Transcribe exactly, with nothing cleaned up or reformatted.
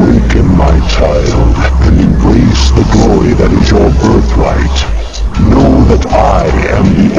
Awaken, my child, and embrace the glory that is your birthright. Know that I am the